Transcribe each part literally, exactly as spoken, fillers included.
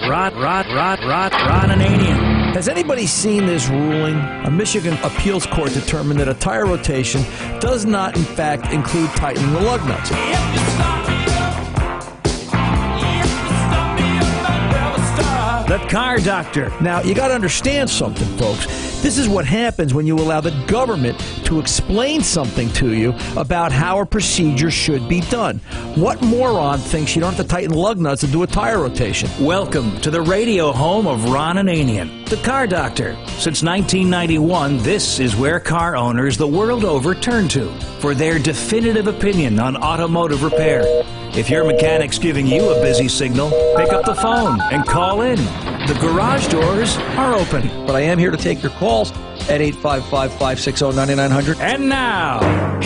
Rod, Rod, Rod, Rod, Ronananian. Has anybody seen this ruling? A Michigan appeals court determined that a tire rotation does not, in fact, include tightening the lug nuts. The Car Doctor. Now, you got to understand something, folks. This is what happens when you allow the government to explain something to you about how a procedure should be done. What moron thinks you don't have to tighten lug nuts and do a tire rotation? Welcome to the radio home of Ronananian, the Car Doctor. Since nineteen ninety-one, this is where car owners the world over turn to for their definitive opinion on automotive repair. If your mechanic's giving you a busy signal, pick up the phone and call in. The garage doors are open. But I am here to take your calls at eight five five, five six zero, nine nine zero zero. And now,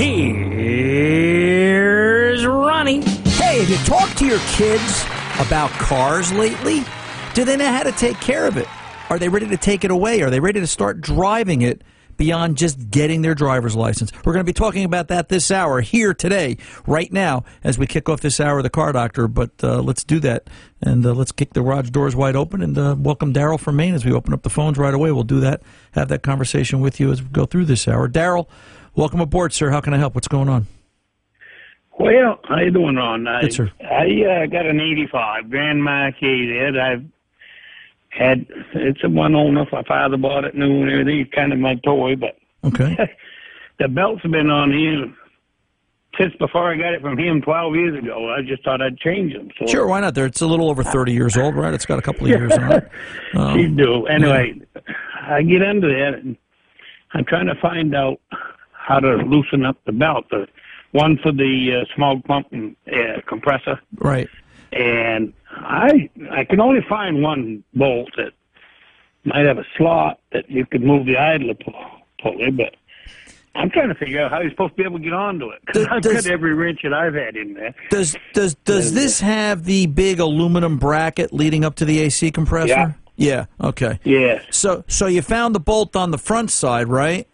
here's Ronnie. Hey, have you talked to your kids about cars lately? Do they know how to take care of it? Are they ready to take it away? Are they ready to start driving it beyond just getting their driver's license? We're going to be talking about that this hour here today, right now, as we kick off this hour of the Car Doctor. But uh, let's do that, and uh, let's kick the garage doors wide open and uh, welcome Daryl from Maine as we open up the phones right away. We'll do that, have that conversation with you as we go through this hour. Daryl, welcome aboard, sir. How can I help? What's going on? Well, how you doing, Ron? I, Good, sir. I uh, got an eighty-five Grand Marquis there that I've had. It's a one owner. My father bought it new and everything. It's kind of my toy, but Okay. the belts have been on here since before I got it from him twelve years ago. I just thought I'd change them. So. Sure, why not? There, it's a little over thirty years old, right? It's got a couple of years on it. Um, You do. Anyway, I get under that, and I'm trying to find out how to loosen up the belt. The one for the uh, smoke pump and uh, compressor. Right. And I I can only find one bolt that might have a slot that you could move the idler pulley, but I'm trying to figure out how you're supposed to be able to get onto it. Because I've Does- got every wrench that I've had in there. Does does does this have the big aluminum bracket leading up to the A C compressor? Yeah. Yeah. Okay. Yes. So so you found the bolt on the front side, right?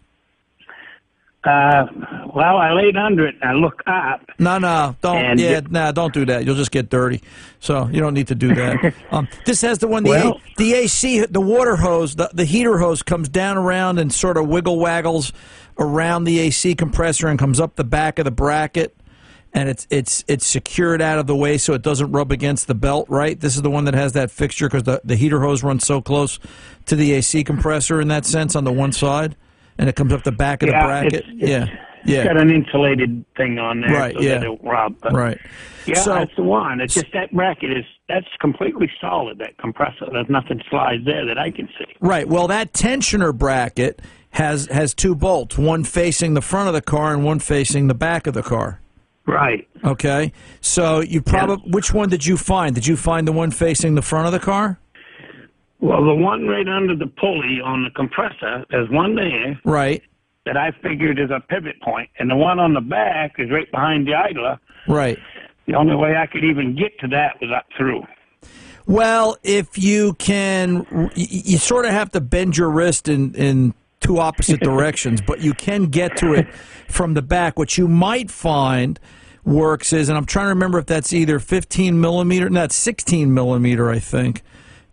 Uh, well, I laid under it and I looked up. No, no, don't. And yeah, it- nah, don't do that. You'll just get dirty. So you don't need to do that. um, this has the one. The, Well- A, the A C, the water hose, the, the heater hose comes down around and sort of wiggle waggles around the A C compressor and comes up the back of the bracket, and it's it's it's secured out of the way so it doesn't rub against the belt. Right. This is the one that has that fixture because the the heater hose runs so close to the A C compressor in that sense on the one side, and it comes up the back of Yeah, the bracket. it's- it's- yeah. It's Yeah. got an insulated thing on there Right, so yeah. that it won't rub. But Right. Yeah, So- that's the one. It's just that bracket is that's completely solid. That compressor, there's nothing slides there that I can see. Right. Well, that tensioner bracket has has two bolts, one facing the front of the car and one facing the back of the car. Right. Okay. So you probably which one did you find? Did you find the one facing the front of the car? Well, the one right under the pulley on the compressor, there's one there Right. that I figured is a pivot point, and the one on the back is right behind the idler. Right. The only way I could even get to that was up through. Well, if you can, y- you sort of have to bend your wrist in, in two opposite directions, but you can get to it from the back. What you might find works is, and I'm trying to remember if that's either fifteen millimeter, no, it's sixteen millimeter, I think.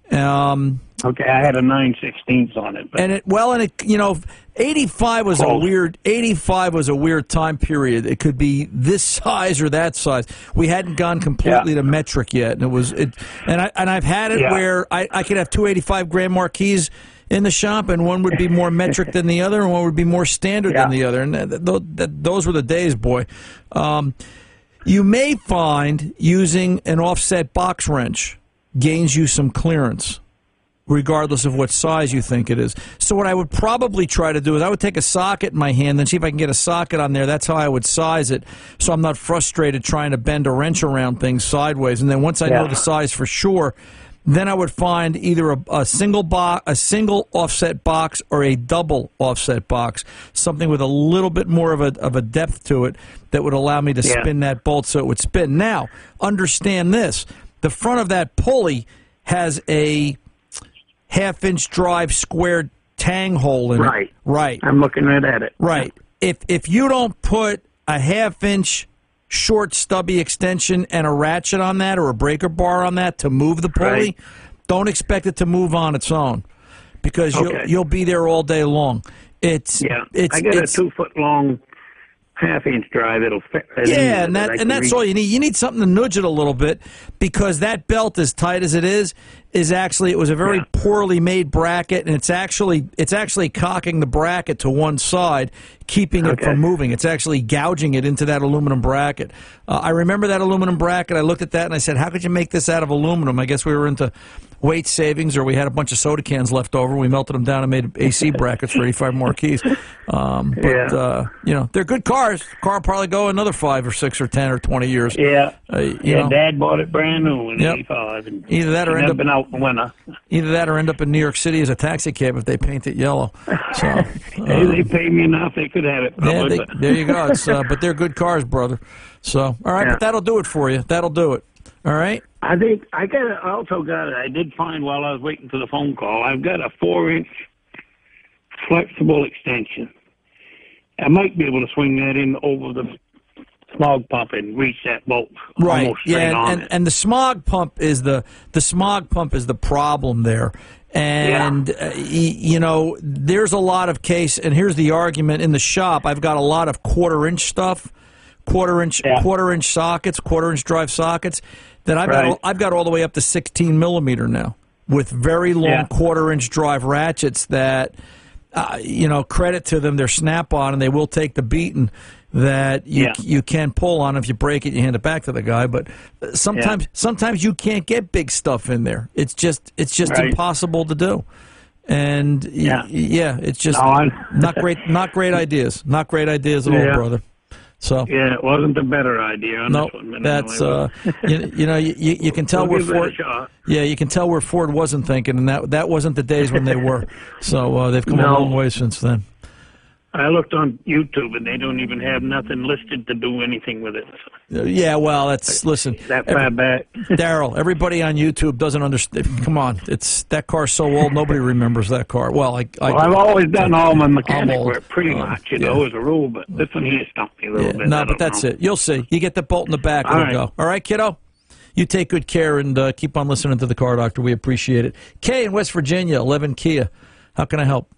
Um, Okay, I had a nine sixteenths on it. But and it, well, and it, you know, eighty-five was a Close. weird, eighty-five was a weird time period. It could be this size or that size. We hadn't gone completely Yeah. to metric yet, and it was, it, and I, and I've had it Yeah. where I, I could have two eighty-five Grand Marquis in the shop, and one would be more metric than the other, and one would be more standard Yeah. than the other. And th- th- th- those were the days, boy. Um, you may find using an offset box wrench gains you some clearance, regardless of what size you think it is. So what I would probably try to do is I would take a socket in my hand and see if I can get a socket on there. That's how I would size it, so I'm not frustrated trying to bend a wrench around things sideways. And then once I know Yeah. the size for sure, then I would find either a, a single box, a single offset box, or a double offset box, something with a little bit more of a of a depth to it that would allow me to Yeah. spin that bolt so it would spin. Now, understand this: the front of that pulley has a half-inch drive squared tang hole in Right. it. Right. I'm looking right at it. Right. If if you don't put a half-inch short stubby extension and a ratchet on that or a breaker bar on that to move the pulley, Right. Don't expect it to move on its own, because Okay. you'll you'll be there all day long. It's Yeah, it's I got it's, a two foot long, half inch drive. It'll fit. right in there Yeah, and that I and can that's reach. all you need. You need something to nudge it a little bit, because that belt, as tight as it is, is actually it was a very Yeah. poorly made bracket, and it's actually it's actually cocking the bracket to one side, keeping it Okay. from moving. It's actually gouging it into that aluminum bracket. Uh, I remember that aluminum bracket. I looked at that and I said, "How could you make this out of aluminum?" I guess we were into weight savings, or we had a bunch of soda cans left over. We melted them down and made A C brackets for eighty-five Marquis. Um, but Yeah. uh, you know, they're good cars. The car will probably go another five or six or ten or twenty years. Yeah, Uh, you yeah. know, Dad bought it brand new in Yep. eighty-five, and Either that or it's end never up- been out in winter. either that or end up in New York City as a taxi cab if they paint it yellow. So, Hey, um, they pay me enough; they could have it. yeah, Probably, they, but- there you go. It's, uh, but they're good cars, brother. So, all right, Yeah. but that'll do it for you. That'll do it. All right. I think I got. A, I also got it. I did find while I was waiting for the phone call. I've got a four-inch flexible extension. I might be able to swing that in over the smog pump and reach that bolt Right. almost straight Yeah, on and, it. and the smog pump is the the smog pump is the problem there. And uh, y- you know, there's a lot of case, and here's the argument in the shop. I've got a lot of quarter inch stuff, quarter inch Yeah. quarter inch sockets, quarter inch drive sockets that I've Right. got. I've got all the way up to sixteen millimeter now with very long Yeah. quarter inch drive ratchets that. Uh, you know, credit to them, they're snap-on, and they will take the beating that you Yeah. you can pull on. If you break it, you hand it back to the guy. But uh, sometimes Yeah. sometimes you can't get big stuff in there. It's just it's just Right. impossible to do. And y- Yeah. yeah, it's just No, I'm- not great not great ideas. Not great ideas at all, Yeah. brother. So Yeah, it wasn't a better idea on no, this one. but that's anyway, uh, you, you know you, you you can tell we'll where give it a Ford. shot. Yeah, you can tell where Ford wasn't thinking, and that that wasn't the days when they were. So uh, they've come a No. long way since then. I looked on YouTube, and they don't even have nothing listed to do anything with it. Uh, Yeah, well, that's listen, That every- far back. Daryl. Everybody on YouTube doesn't understand. Come on, it's that car's so old, nobody remembers that car. Well, I, I Well, I've always done all my I'm mechanic old. work, pretty Uh, much, you yeah. know, as a rule. But this one here stumped me a little yeah, bit. no, I but don't that's know. it. You'll see. You get the bolt in the back, All it'll right. go. All right, kiddo. You take good care and uh, keep on listening to the Car Doctor. We appreciate it. Kay in West Virginia, eleven Kia. How can I help?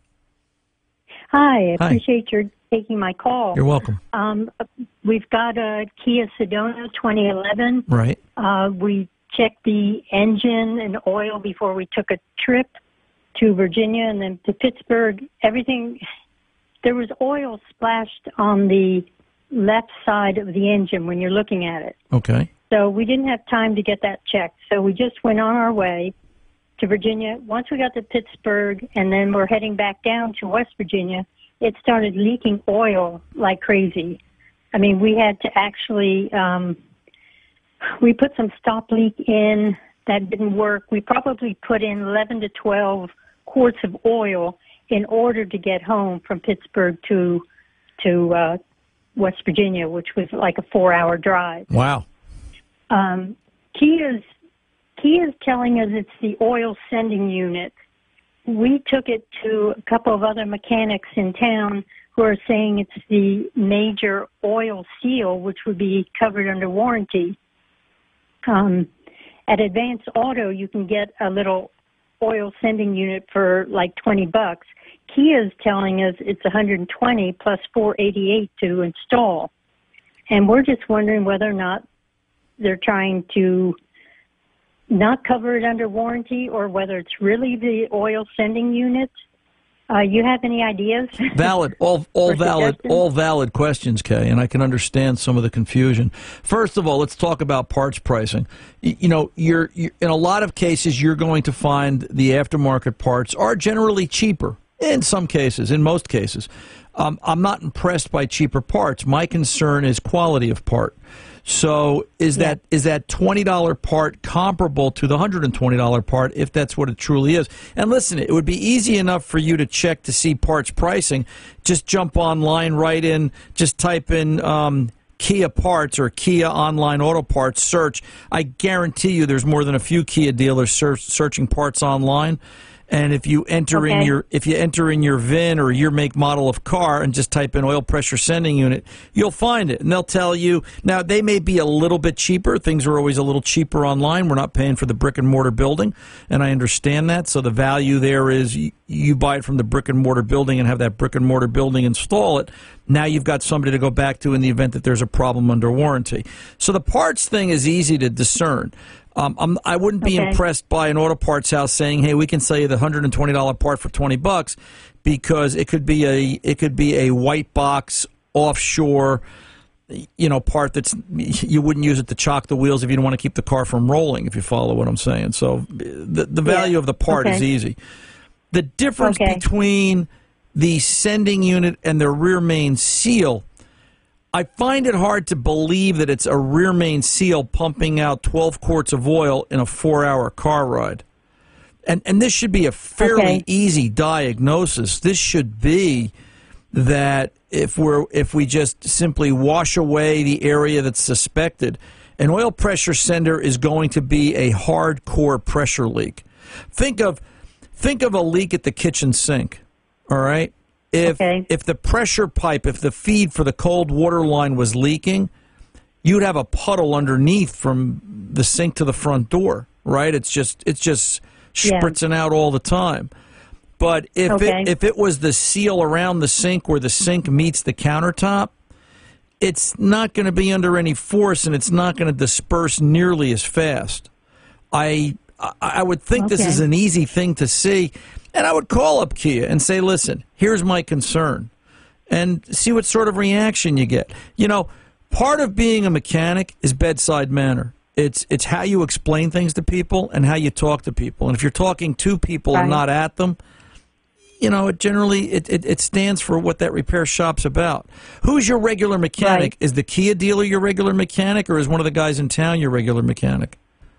Hi, I Hi. appreciate your taking my call. You're welcome. Um, we've got a Kia Sedona twenty eleven. Right. Uh, we checked the engine and oil before we took a trip to Virginia and then to Pittsburgh. Everything, there was oil splashed on the left side of the engine when you're looking at it. Okay. So we didn't have time to get that checked. So we just went on our way to Virginia. Once we got to Pittsburgh and then we're heading back down to West Virginia, it started leaking oil like crazy. I mean, we had to actually, um, we put some stop leak in that didn't work. We probably put in eleven to twelve quarts of oil in order to get home from Pittsburgh to, to, uh, West Virginia, which was like a four hour drive. Wow. Um, Kia's, Kia's telling us it's the oil sending unit. We took it to a couple of other mechanics in town who are saying it's the major oil seal, which would be covered under warranty. Um, at Advance Auto, you can get a little oil sending unit for like twenty bucks. Kia's telling us it's one hundred twenty plus four eighty-eight to install. And we're just wondering whether or not they're trying to not cover it under warranty or whether it's really the oil sending unit. Uh, you have any ideas? Valid, all all Or valid, suggestions? all valid questions, Kay, and I can understand some of the confusion. First of all, let's talk about parts pricing. Y- You know, you're, you're in a lot of cases you're going to find the aftermarket parts are generally cheaper. In some cases, in most cases, um, I'm not impressed by cheaper parts. My concern is quality of part. So is Yeah. that is that twenty dollar part comparable to the one hundred twenty dollar part if that's what it truly is? And listen, it would be easy enough for you to check to see parts pricing. Just jump online, write in, just type in um, Kia parts or Kia online auto parts, search. I guarantee you there's more than a few Kia dealers search, searching parts online. And if you enter Okay. in your if you enter in your V I N or your make model of car and just type in oil pressure sending unit, you'll find it. And they'll tell you. Now, they may be a little bit cheaper. Things are always a little cheaper online. We're not paying for the brick and mortar building, and I understand that. So the value there is you, you buy it from the brick and mortar building and have that brick and mortar building install it. Now you've got somebody to go back to in the event that there's a problem under warranty. So the parts thing is easy to discern. Um, I'm, I wouldn't be Okay. impressed by an auto parts house saying, "Hey, we can sell you the one hundred twenty dollars part for twenty bucks," because it could be a it could be a white box offshore, you know, part that's you wouldn't use it to chock the wheels if you don't want to keep the car from rolling. If you follow what I'm saying, so the the value Yeah. of the part Okay. is easy. The difference Okay. between the sending unit and the rear main seal, I find it hard to believe that it's a rear main seal pumping out twelve quarts of oil in a four-hour car ride. And and this should be a fairly Okay. easy diagnosis. This should be that if we're if we just simply wash away the area that's suspected, an oil pressure sender is going to be a hardcore pressure leak. Think of think of a leak at the kitchen sink. All right? If Okay. if the pressure pipe, if the feed for the cold water line was leaking, you'd have a puddle underneath from the sink to the front door, right? It's just it's just Yeah. spritzing out all the time. But if Okay. it if it was the seal around the sink where the sink meets the countertop, it's not going to be under any force and it's not going to disperse nearly as fast. I I, I would think this Okay. is an easy thing to see, and I would call up Kia and say, "Listen, here's my concern," and see what sort of reaction you get. You know, part of being a mechanic is bedside manner. It's it's how you explain things to people and how you talk to people. And if you're talking to people and Right. not at them, you know, it generally it, it, it stands for what that repair shop's about. Who's your regular mechanic? Right. Is the Kia dealer your regular mechanic, or is one of the guys in town your regular mechanic?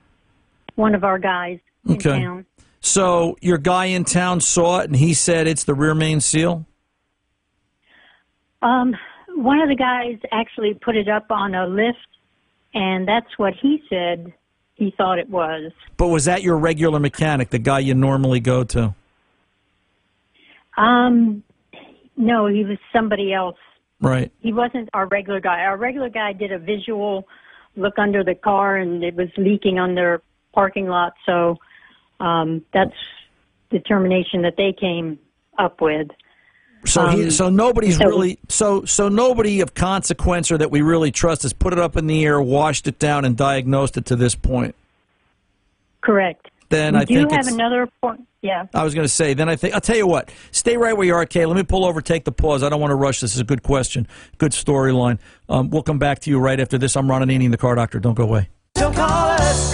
One of our guys in Okay. town. So your guy in town saw it and he said it's the rear main seal? Um, one of the guys actually put it up on a lift, and that's what he said he thought it was. But was that your regular mechanic, the guy you normally go to? Um, no, he was somebody else. Right. He wasn't our regular guy. Our regular guy did a visual look under the car, and it was leaking on their parking lot. So um, that's determination that they came up with. So he, Um, so nobody's so- really so so nobody of consequence or that we really trust has put it up in the air, washed it down, and diagnosed it to this point. Correct. Then we I do think have it's, another point. Yeah. I was going to say. Then I think I'll tell you what. Stay right where you are, Kay. Let me pull over, take the pause. I don't want to rush. This is a good question, good storyline. Um, we'll come back to you right after this. I'm Ron Ananian, the Car Doctor. Don't go away. Don't call us.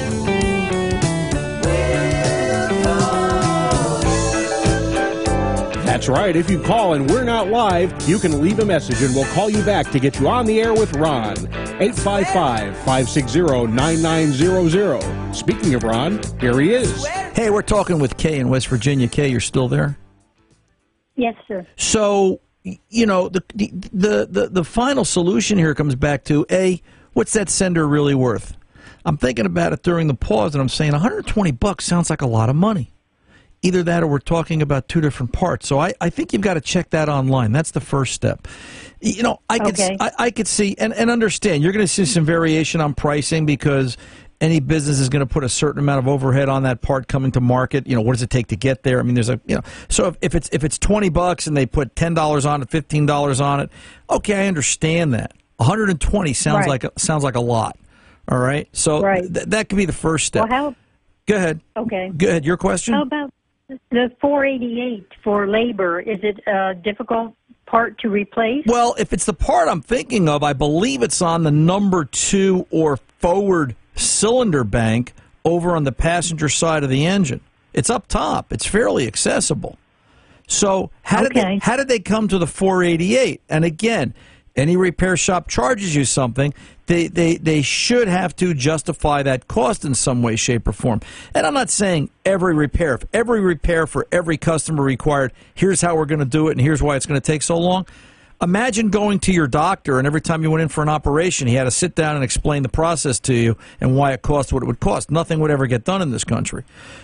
That's right. If you call and we're not live, you can leave a message and we'll call you back to get you on the air with Ron. eight five five, five six zero, nine nine zero zero. Speaking of Ron, here he is. Hey, we're talking with Kay in West Virginia. Kay, you're still there? Yes, sir. So, you know, the, the the the the final solution here comes back to, A, what's that sender really worth? I'm thinking about it during the pause, and I'm saying one hundred twenty bucks sounds like a lot of money. Either that or we're talking about two different parts. So I, I think you've got to check that online. That's the first step. You know, I could Okay. I, I could see and, and understand you're going to see some variation on pricing because any business is going to put a certain amount of overhead on that part coming to market. You know, what does it take to get there? I mean, there's a you know. So if, if it's if it's twenty bucks and they put ten dollars on it, fifteen dollars on it, okay, I understand that. one hundred twenty sounds Right. like a, sounds like a lot. All right, so Right. th- that could be the first step. Well, how? Go ahead. Okay. Go ahead. Your question. How about the four eighty-eight for labor? Is it a difficult part to replace? Well, if it's the part I'm thinking of, I believe it's on the number two or forward cylinder bank over on the passenger side of the engine. It's up top. It's fairly accessible. So how did they, Okay. how did they come to the four eighty-eight? And again, any repair shop charges you something, they, they, they should have to justify that cost in some way, shape, or form. And I'm not saying every repair. If every repair for every customer required, here's how we're going to do it and here's why it's going to take so long, Imagine going to your doctor, and every time you went in for an operation, he had to sit down and explain the process to you and why it cost what it would cost. Nothing would ever get done in this country.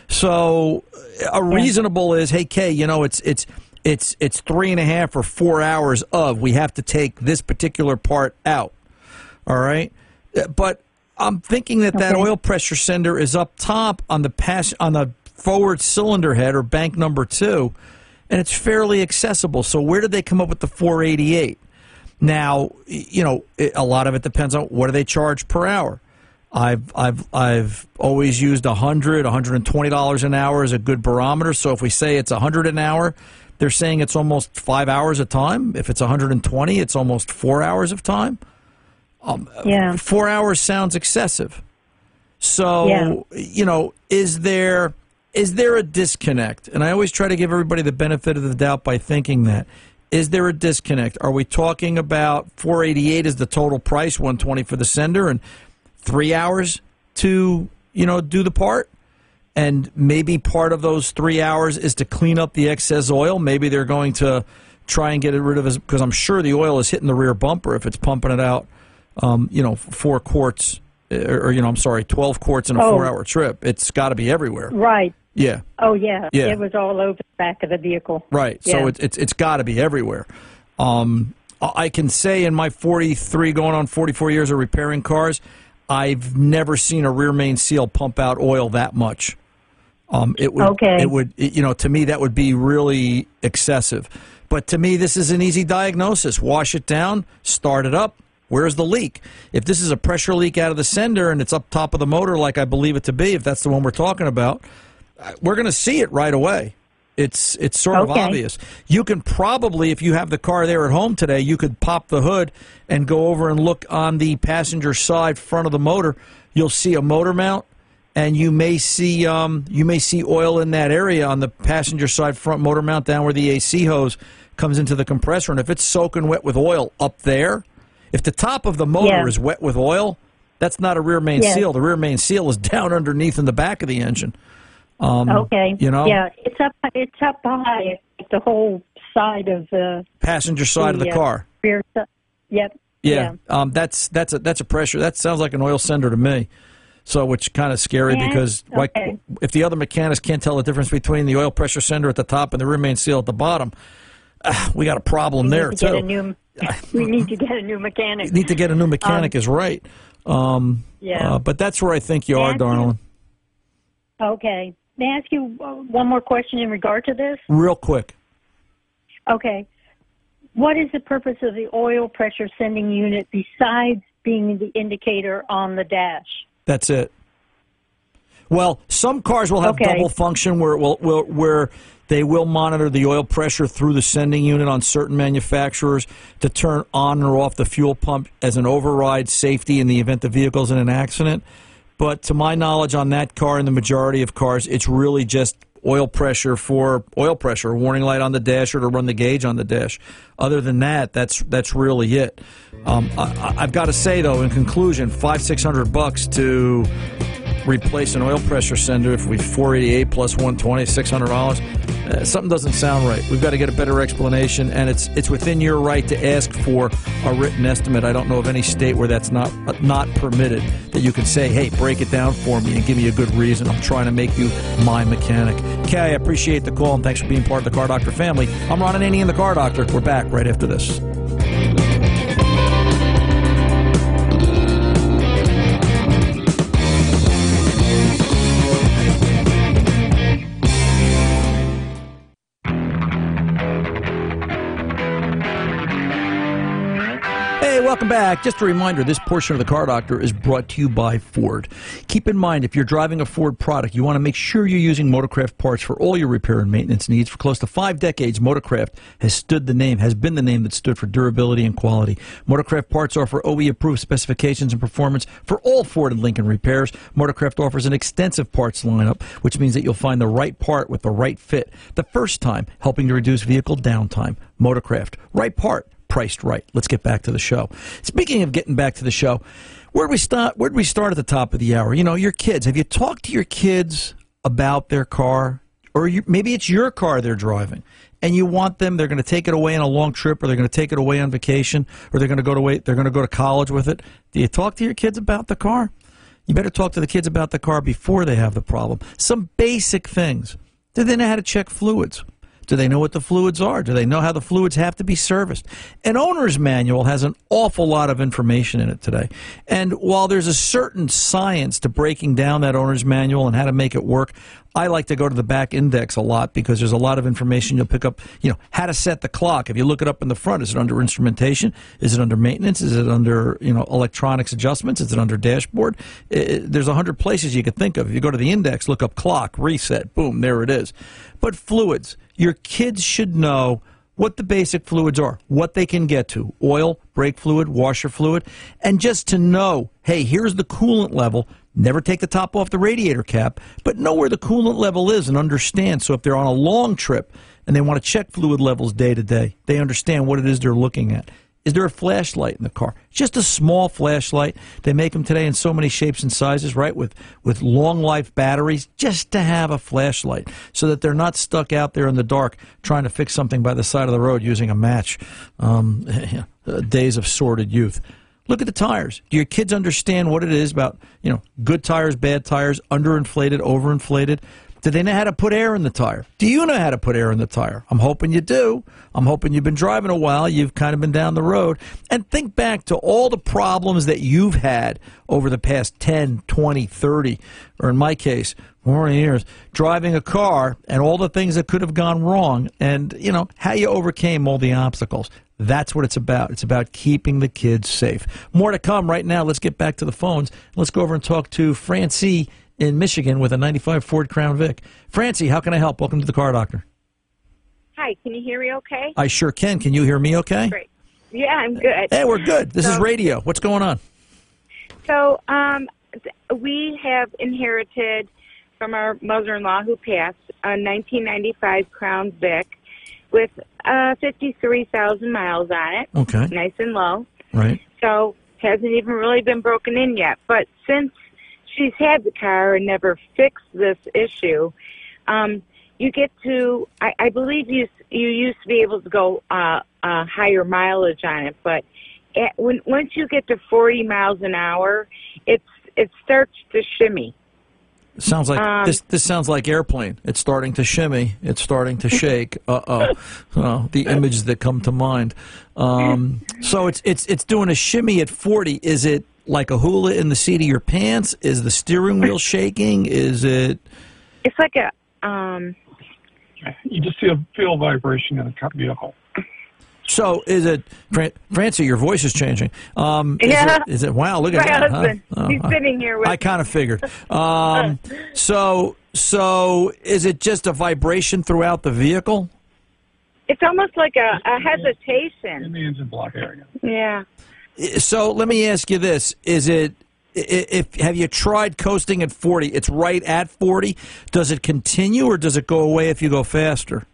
So, a reasonable is, hey, Kay, you know, it's it's it's it's three and a half or four hours of we have to take this particular part out. All right, but I'm thinking that that Okay. oil pressure sender is up top on the pass on the forward cylinder head or bank number two. And it's fairly accessible. So where did they come up with the four eighty-eight? Now, you know, it, a lot of it depends on what do they charge per hour. I've I've I've always used one hundred, one hundred twenty dollars an hour as a good barometer. So if we say it's one hundred an hour, they're saying it's almost five hours of time. If it's one hundred twenty, it's almost four hours of time. Um, Yeah. Four hours sounds excessive. So, Yeah. you know, is there is there a disconnect? And I always try to give everybody the benefit of the doubt by thinking that. Is there a disconnect? Are we talking about four eighty-eight is the total price, one twenty for the sender, and three hours to, you know, do the part? And maybe part of those three hours is to clean up the excess oil. Maybe they're going to try and get rid of it, because I'm sure the oil is hitting the rear bumper if it's pumping it out, um, you know, four quarts, or, or, you know, I'm sorry, twelve quarts in a Oh. four-hour trip. It's got to be everywhere. Right. Yeah. Oh, yeah. Yeah. It was all over the back of the vehicle. Right. Yeah. So it, it's it's got to be everywhere. Um, I can say in my forty-three, going on forty-four years of repairing cars, I've never seen a rear main seal pump out oil that much. Um, it would, Okay. It would, it, you know, to me that would be really excessive. But to me, this is an easy diagnosis. Wash it down, start it up. Where's the leak? If this is a pressure leak out of the sender and it's up top of the motor, like I believe it to be, if that's the one we're talking about, we're going to see it right away. It's it's sort of Okay. obvious. You can probably, if you have the car there at home today, you could pop the hood and go over and look on the passenger side front of the motor. You'll see a motor mount, and you may see um, you may see oil in that area on the passenger side front motor mount down where the A C hose comes into the compressor. And if it's soaking wet with oil up there, if the top of the motor Yeah. is wet with oil, that's not a rear main Yes. seal. The rear main seal is down underneath in the back of the engine. Um, Okay. You know? Yeah, it's up. It's up high, the whole side of the Passenger side of the uh, car. rear. si- Yep. Yeah, Um, that's that's a that's a pressure. That sounds like an oil sender to me. So, which kind of scary Yeah, because like okay. if the other mechanics can't tell the difference between the oil pressure sender at the top and the rear main seal at the bottom, uh, we got a problem We there need to too. get a new. We need to get a new mechanic. Need to get a new mechanic Um, is right. Um, Yeah. uh, but that's where I think you are, Matthew? darling. Okay. May I ask you uh, one more question in regard to this? Real quick. Okay. What is the purpose of the oil pressure sending unit besides being the indicator on the dash? That's it. Well, some cars will have Okay. double function where it will, will where they will monitor the oil pressure through the sending unit on certain manufacturers to turn on or off the fuel pump as an override safety in the event the vehicle's in an accident. But to my knowledge on that car and the majority of cars, it's really just oil pressure for oil pressure, a warning light on the dash or to run the gauge on the dash. Other than that, that's that's really it. Um, I, I've got to say, though, in conclusion, five, six hundred bucks to replace an oil pressure sender if we four eighty-eight plus one twenty, six hundred dollars. Uh, something doesn't sound right. We've got to get a better explanation, and it's it's within your right to ask for a written estimate. I don't know of any state where that's not uh, not permitted, that you can say, hey, break it down for me and give me a good reason. I'm trying to make you my mechanic. Kay, I appreciate the call, and thanks for being part of the Car Doctor family. I'm Ron Ananian, the Car Doctor. We're back right after this. Hey, welcome back. Just a reminder, this portion of the Car Doctor is brought to you by Ford. Keep in mind, if you're driving a Ford product, you want to make sure you're using Motorcraft parts for all your repair and maintenance needs. For close to five decades, Motorcraft has stood the name, has been the name that stood for durability and quality. Motorcraft parts offer O E-approved specifications and performance for all Ford and Lincoln repairs. Motorcraft offers an extensive parts lineup, which means that you'll find the right part with the right fit the first time, helping to reduce vehicle downtime. Motorcraft, right part, priced right. Let's get back to the show. Speaking of getting back to the show, where'd we start? Where'd we start at the top of the hour? You know, your kids. Have you talked to your kids about their car? or you, maybe it's your car they're driving, and you want them, they're going to take it away on a long trip, or they're going to take it away on vacation, or they're going to go to wait, they're going to go to college with it. Do you talk to your kids about the car? You better talk to the kids about the car before they have the problem. Some basic things. Do they know how to check fluids? Do they know what the fluids are? Do they know how the fluids have to be serviced? An owner's manual has an awful lot of information in it today. And while there's a certain science to breaking down that owner's manual and how to make it work, I like to go to the back index a lot because there's a lot of information you'll pick up. You know, how to set the clock. If you look it up in the front, is it under instrumentation? Is it under maintenance? Is it under, you know, electronics adjustments? Is it under dashboard? It, there's a hundred places you could think of. If you go to the index, look up clock, reset, boom, there it is. But fluids, your kids should know what the basic fluids are, what they can get to, oil, brake fluid, washer fluid, and just to know, hey, here's the coolant level. Never take the top off the radiator cap, but know where the coolant level is and understand. So if they're on a long trip and they want to check fluid levels day to day, they understand what it is they're looking at. Is there a flashlight in the car? Just a small flashlight. They make them today in so many shapes and sizes, right, with, with long-life batteries, just to have a flashlight so that they're not stuck out there in the dark trying to fix something by the side of the road using a match. Um, days of sordid youth. Look at the tires. Do your kids understand what it is about, you know, good tires, bad tires, underinflated, overinflated? Do they know how to put air in the tire? Do you know how to put air in the tire? I'm hoping you do. I'm hoping you've been driving a while. You've kind of been down the road. And think back to all the problems that you've had over the past ten, twenty, thirty, or in my case, forty years, driving a car and all the things that could have gone wrong and, you know, how you overcame all the obstacles. That's what it's about. It's about keeping the kids safe. More to come right now. Let's get back to the phones. Let's go over and talk to Francie in Michigan with a ninety-five Ford Crown Vic. Francie, how can I help? Welcome to the Car Doctor. Hi, can you hear me okay? I sure can. Can you hear me okay? Great. Yeah, I'm good. Hey, we're good. This so, is radio. What's going on? So um, we have inherited from our mother-in-law who passed a nineteen ninety-five Crown Vic with uh, fifty-three thousand miles on it. Okay. Nice and low. Right. So hasn't even really been broken in yet. But since she's had the car and never fixed this issue, um, you get to, I, I believe you you used to be able to go uh, uh, higher mileage on it, but at, when once you get to forty miles an hour, it's it starts to shimmy. Sounds like um, this. This sounds like airplane. It's starting to shimmy. It's starting to shake. Uh oh, oh the images that come to mind. Um, so it's it's it's doing a shimmy at forty. Is it like a hula in the seat of your pants? Is the steering wheel shaking? Is it? It's like a. Um, you just feel feel vibration in the car vehicle. So is it, Fran- Francie? Your voice is changing. Um, is yeah. It, is it? Wow, look at My that. husband. Huh? He's Oh, sitting here with. I kind of figured. Um, so so is it just a vibration throughout the vehicle? It's almost like a, a In hesitation. the engine block area. Yeah. So let me ask you this: Is it? If have you tried coasting at forty? It's right at forty. Does it continue or does it go away if you go faster?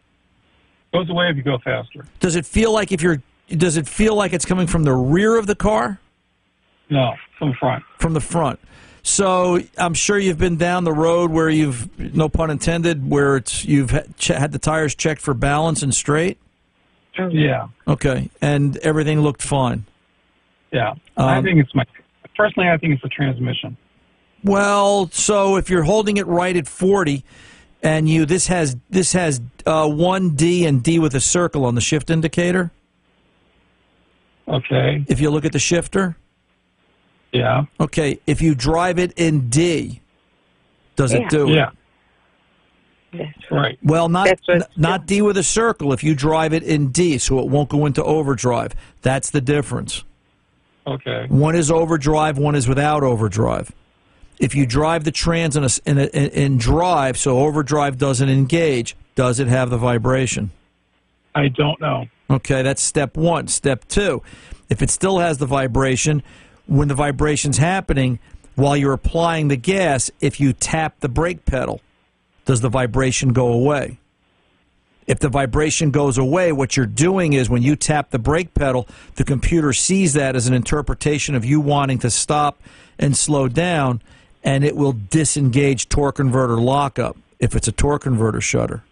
Goes away if you go faster. Does it feel like if you're? Does it feel like it's coming from the rear of the car? No, from the front. From the front. So I'm sure you've been down the road where you've, no pun intended, where it's you've had the tires checked for balance and straight. Yeah. Okay, and everything looked fine. Yeah. Um, I think it's my. Personally, I think it's the transmission. Well, so if you're holding it right at forty, and you this has this has uh, one D and D with a circle on the shift indicator. Okay. If you look at the shifter. Yeah. Okay, if you drive it in D, does Yeah. it do Yeah. That's right. Right. Well, not That's what- n- not D with a circle. If you drive it in D, so it won't go into overdrive. That's the difference. Okay. One is overdrive, one is without overdrive. If you drive the trans in, a, in, a, in drive, so overdrive doesn't engage, does it have the vibration? I don't know. Okay, that's step one. Step two, if it still has the vibration, when the vibration's happening, while you're applying the gas, if you tap the brake pedal, does the vibration go away? If the vibration goes away, what you're doing is when you tap the brake pedal, the computer sees that as an interpretation of you wanting to stop and slow down, and it will disengage torque converter lockup. if it's a torque converter shutter?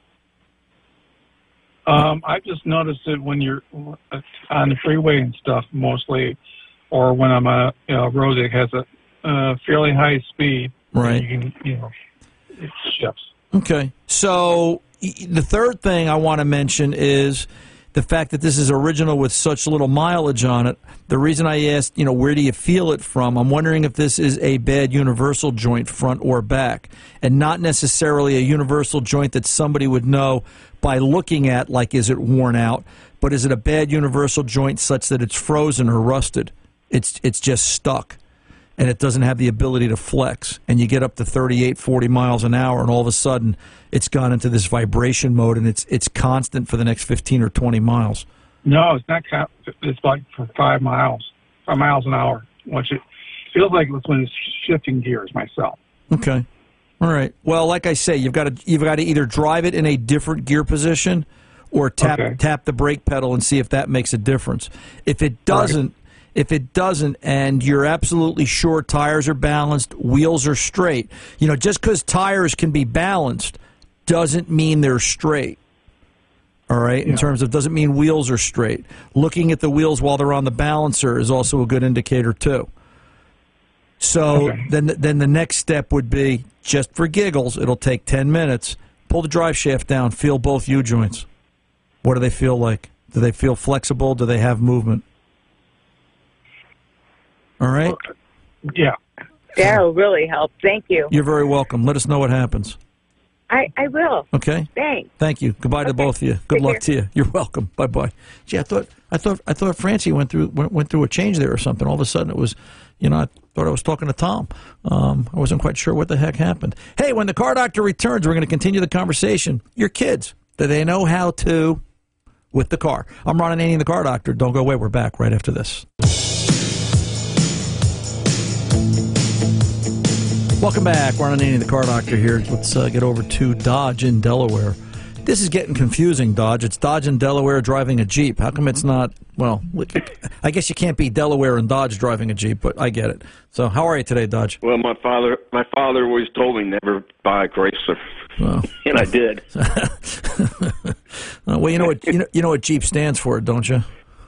Um, I just noticed it when you're on the freeway and stuff, mostly, or when I'm on a you know, road that has a uh, fairly high speed. Right. You can, you know, it shifts. Okay. So the third thing I want to mention is the fact that this is original with such little mileage on it. The reason I asked, you know, where do you feel it from? I'm wondering if this is a bad universal joint, front or back, and not necessarily a universal joint that somebody would know by looking at, like, is it worn out, but is it a bad universal joint such that it's frozen or rusted? It's it's just stuck, and it doesn't have the ability to flex, and you get up to thirty-eight, forty miles an hour, and all of a sudden it's gone into this vibration mode, and it's it's constant for the next fifteen or twenty miles. No, it's not. It's like for five miles, five miles an hour. Which it feels like it's when it's shifting gears myself. Okay, all right. Well, like I say, you've got to you've got to either drive it in a different gear position, or tap Okay. tap the brake pedal and see if that makes a difference. If it doesn't, Right. if it doesn't, and you're absolutely sure tires are balanced, wheels are straight. You know, just because tires can be balanced doesn't mean they're straight. All right, in Yeah. terms of doesn't mean wheels are straight. Looking at the wheels while they're on the balancer is also a good indicator too. So Okay. then, then the next step would be, just for giggles, it'll take ten minutes. Pull the drive shaft down. Feel both U joints. What do they feel like? Do they feel flexible? Do they have movement? All right. Yeah. That'll really help. Thank you. You're very welcome. Let us know what happens. I, I will. Okay. Thanks. Thank you. Goodbye to Okay. both of you. Good Take luck care. to you. You're welcome. Bye bye. Gee, I thought I thought I thought Francie went through went, went through a change there or something. All of a sudden it was, you know, I thought I was talking to Tom. Um, I wasn't quite sure what the heck happened. Hey, when the car doctor returns, we're going to continue the conversation. Your kids, do they know how to with the car? I'm Ron Ananian, the car doctor. Don't go away. We're back right after this. Welcome back. Ron Ananian, the car doctor here. Let's uh, get over to Dodge in Delaware. This is getting confusing, Dodge. It's Dodge in Delaware driving a Jeep. How come it's not, well, I guess you can't be Delaware and Dodge driving a Jeep, but I get it. So how are you today, Dodge? Well, my father, my father always told me never buy a Chrysler, Well, and I did. uh, well, you know what you know, you know what Jeep stands for, don't you?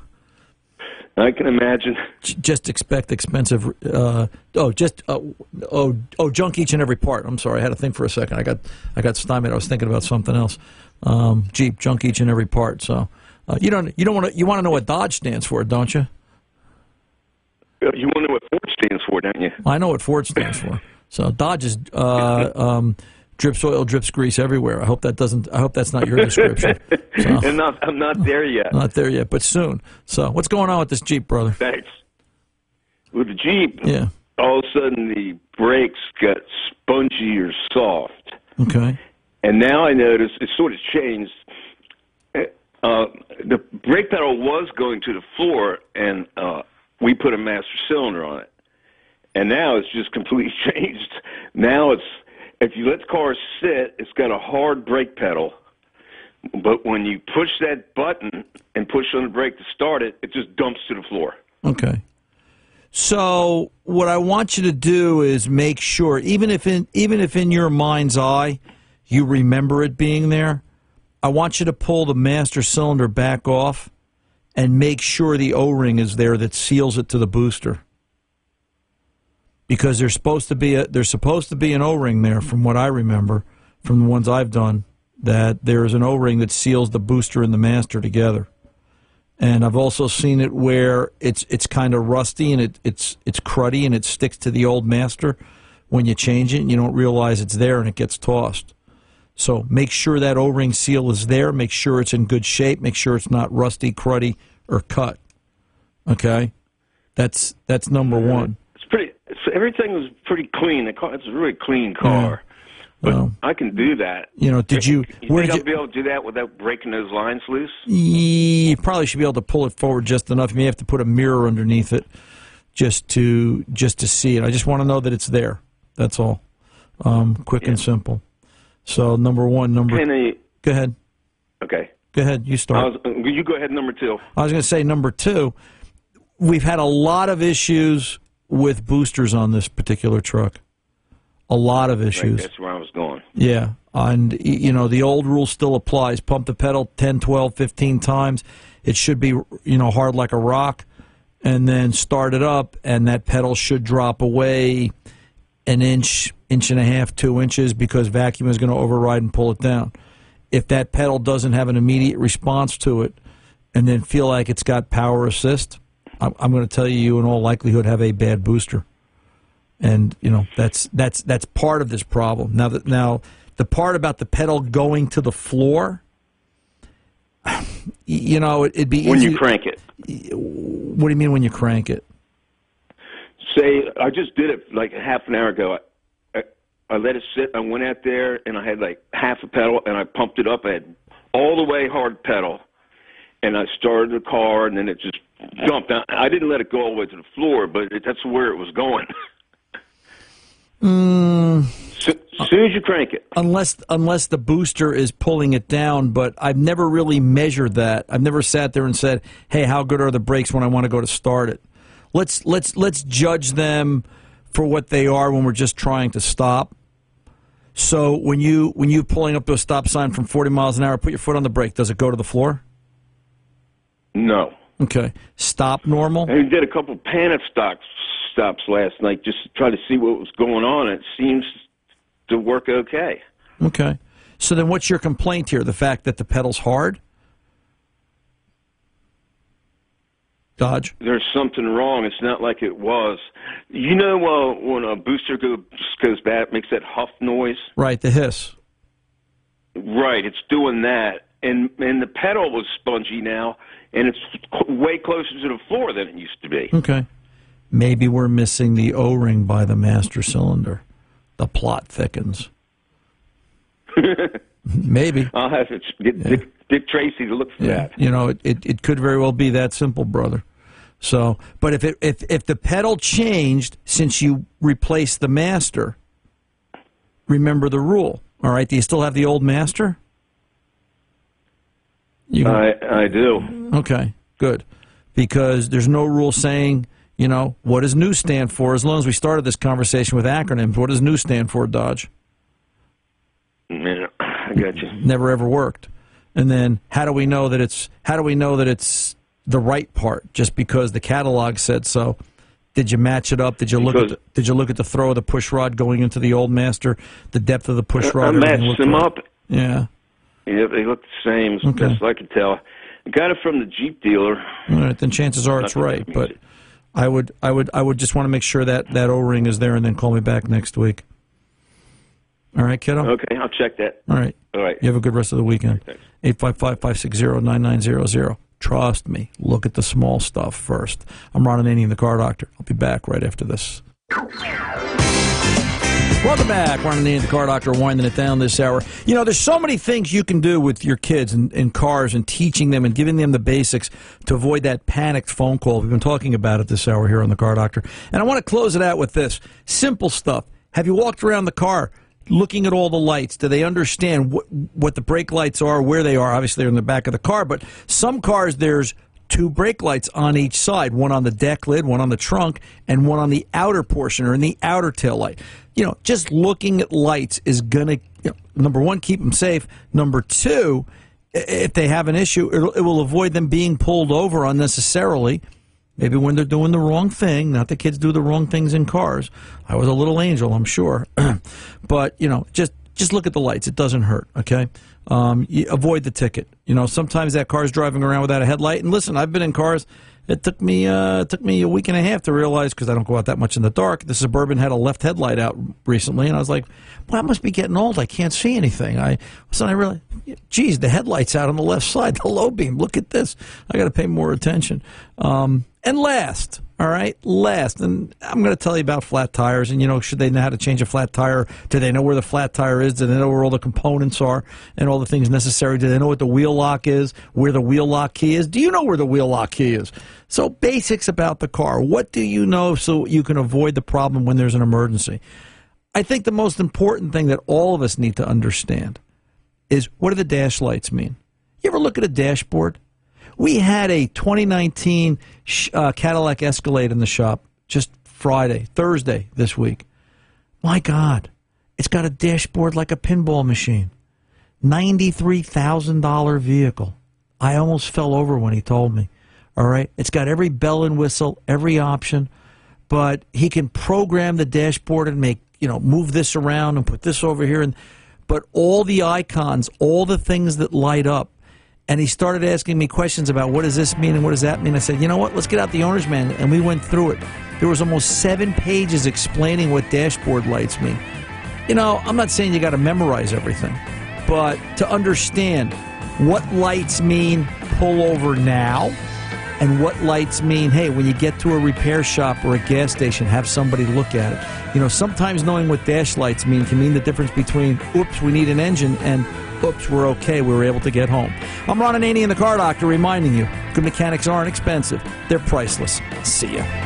I can imagine. J- Just expect expensive. Uh, oh, just uh, oh oh junk each and every part. I'm sorry, I had to think for a second. I got I got stymied. I was thinking about something else. Um, Jeep junk each and every part. So uh, you don't you don't want to you want to know what Dodge stands for, don't you? You want to know what Ford stands for, don't you? I know what Ford stands for. So Dodge is uh, um, drips oil, drips grease everywhere. I hope that doesn't. I hope that's not your description. So, And not, I'm not there yet. not there yet, but soon. So what's going on with this Jeep, brother? Thanks. With the Jeep, Yeah. all of a sudden the brakes got spongy or soft. Okay. And now I notice it sort of changed. Uh, the brake pedal was going to the floor, and uh, we put a master cylinder on it. And now it's just completely changed. Now it's, if you let the car sit, it's got a hard brake pedal. But when you push that button and push on the brake to start it, it just dumps to the floor. Okay. So what I want you to do is make sure, even if in even if in your mind's eye you remember it being there, I want you to pull the master cylinder back off and make sure the O-ring is there that seals it to the booster. Because there's supposed to be a there's supposed to be an O-ring there, from what I remember, from the ones I've done, that there is an O-ring that seals the booster and the master together. And I've also seen it where it's it's kind of rusty and it, it's it's cruddy and it sticks to the old master when you change it and you don't realize it's there and it gets tossed. So make sure that O-ring seal is there. Make sure it's in good shape. Make sure it's not rusty, cruddy, or cut. Okay, that's that's number one. It's pretty. It's, everything was pretty clean. The car, it's a really clean car. Yeah. But Well, I can do that. you know, did you? You Where think did I'll be able to do that without breaking those lines loose? You probably should be able to pull it forward just enough. You may have to put a mirror underneath it just to just to see it. I just want to know that it's there. That's all. Um, quick Yeah. and simple. So number one, number. Can I, Go ahead. okay. Go ahead. You I start. was, you go ahead, number two. I was going to say number two. We've had a lot of issues with boosters on this particular truck. A lot of issues. Right, that's where I was going. Yeah. And, you know, the old rule still applies. Pump the pedal ten, twelve, fifteen times. It should be, you know, hard like a rock. And then start it up, and that pedal should drop away an inch, inch and a half, two inches, because vacuum is going to override and pull it down. If that pedal doesn't have an immediate response to it and then feel like it's got power assist, I'm, I'm going to tell you, you in all likelihood have a bad booster. And, you know, that's that's that's part of this problem. Now, that, now the part about the pedal going to the floor, you know, it, it'd be when easy you crank it. What do you mean when you crank it? Say, I just did it like half an hour ago. I, I, I let it sit. I went out there, and I had like half a pedal, and I pumped it up. I had all the way hard pedal, and I started the car, and then it just jumped. I, I didn't let it go all the way to the floor, but it, that's where it was going. Mm, so, as soon as you crank it. Unless unless the booster is pulling it down, but I've never really measured that. I've never sat there and said, "Hey, how good are the brakes when I want to go to start it?" Let's let's let's judge them for what they are when we're just trying to stop. So when you when you pulling up to a stop sign from forty miles an hour, put your foot on the brake. Does it go to the floor? No. Okay. Stop normal. I did a couple panic stops. stops last night just to try to see what was going on. It seems to work okay. Okay. So then what's your complaint here? The fact that the pedal's hard? Dodge? There's something wrong. It's not like it was. You know uh, when a booster goes, goes bad, it makes that huff noise? Right, the hiss. Right, it's doing that. And, and the pedal was spongy now, and it's way closer to the floor than it used to be. Okay. Maybe we're missing the O-ring by the master cylinder. The plot thickens. Maybe. I'll have to get yeah. Dick, Dick Tracy to look for yeah. that. You know, it, it, it could very well be that simple, brother. So, but if it, if if the pedal changed since you replaced the master, remember the rule. All right. Do you still have the old master? You, I I do. Okay. Good. Because there's no rule saying, you know, what does new stand for? As long as we started this conversation with acronyms, what does new stand for, Dodge? Yeah, I got you. Never ever worked. And then how do we know that it's how do we know that it's the right part? Just because the catalog said so. Did you match it up? Did you look because at the, did you look at the throw of the push rod going into the old master, the depth of the push rod? I matched them right. up. Yeah. Yeah, they look the same as okay. best I could tell. I got it from the Jeep dealer. All right, then chances are it's right. But I would, I would, I would just want to make sure that that O-ring is there, and then call me back next week. All right, kiddo. Okay, I'll check that. All right. All right. You have a good rest of the weekend. Eight five five five six zero nine nine zero zero. Trust me. Look at the small stuff first. I'm Ron Ananian, the Car Doctor. I'll be back right after this. Welcome back. Ron Ananian, the Car Doctor, winding it down this hour. You know, there's so many things you can do with your kids in, in cars and teaching them and giving them the basics to avoid that panicked phone call. We've been talking about it this hour here on the Car Doctor. And I want to close it out with this. Simple stuff. Have you walked around the car looking at all the lights? Do they understand what, what the brake lights are, where they are? Obviously, they're in the back of the car. But some cars, there's two brake lights on each side, one on the deck lid, one on the trunk, and one on the outer portion or in the outer tail light. You know, just looking at lights is going to, you know, number one, keep them safe. Number two, if they have an issue, it'll, it will avoid them being pulled over unnecessarily. Maybe when they're doing the wrong thing. Not that kids do the wrong things in cars. I was a little angel, I'm sure. But, you know, just just look at the lights. It doesn't hurt, okay? Um, you avoid the ticket. You know, sometimes that car's driving around without a headlight. And listen, I've been in cars. It took me uh, it took me a week and a half to realize, because I don't go out that much in the dark, the Suburban had a left headlight out recently, and I was like, well, I must be getting old. I can't see anything. I so I realized, geez, the headlight's out on the left side, the low beam. Look at this. I got to pay more attention. Um, and last, all right, last, and I'm going to tell you about flat tires. And, you know, should they know how to change a flat tire? Do they know where the flat tire is? Do they know where all the components are and all the things necessary? Do they know what the wheel lock is, where the wheel lock key is? Do you know where the wheel lock key is? So basics about the car. What do you know so you can avoid the problem when there's an emergency? I think the most important thing that all of us need to understand is, what do the dash lights mean? You ever look at a dashboard? We had a twenty nineteen uh, Cadillac Escalade in the shop just Friday, Thursday this week. My God, It's got a dashboard like a pinball machine. ninety-three thousand dollars vehicle. I almost fell over when he told me. All right? It's got every bell and whistle, every option, but he can program the dashboard and make, you know, move this around and put this over here. And but all the icons, all the things that light up. And he started asking me questions about what does this mean and what does that mean. I said, you know what, let's get out the owner's manual. And we went through it. There was almost seven pages explaining what dashboard lights mean. You know, I'm not saying you got to memorize everything, but to understand what lights mean pull over now and what lights mean, hey, when you get to a repair shop or a gas station, have somebody look at it. You know, sometimes knowing what dash lights mean can mean the difference between, oops, we need an engine, and oops, we're okay, we were able to get home. I'm Ron Ananian, the Car Doctor, reminding you, good mechanics aren't expensive. They're priceless. See ya.